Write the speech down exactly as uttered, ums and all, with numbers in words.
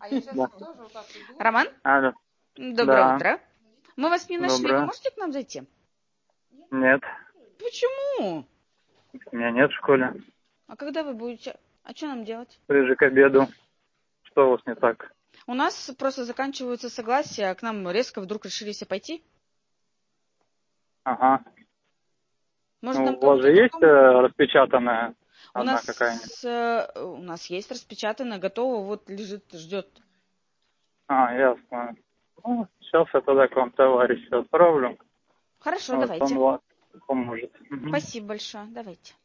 Да. Роман? Алло. Доброе Да. утро. Мы вас не нашли. Доброе. Вы можете к нам зайти? Нет. Почему? Меня нет в школе. А когда вы будете? А что нам делать? Ближе к обеду. Что у вас не так? У нас просто заканчиваются согласия, а к нам резко вдруг решили все пойти. Ага. Может, Ну, нам у вас кому-то же есть другому? э, распечатанная У одна какая-нибудь? нас, э, у нас есть распечатано, готово, вот лежит, ждет. А, ясно. Ну, сейчас я тогда к вам товарища отправлю. Хорошо, Вот он давайте. вам поможет. Мгм. Спасибо большое. Давайте.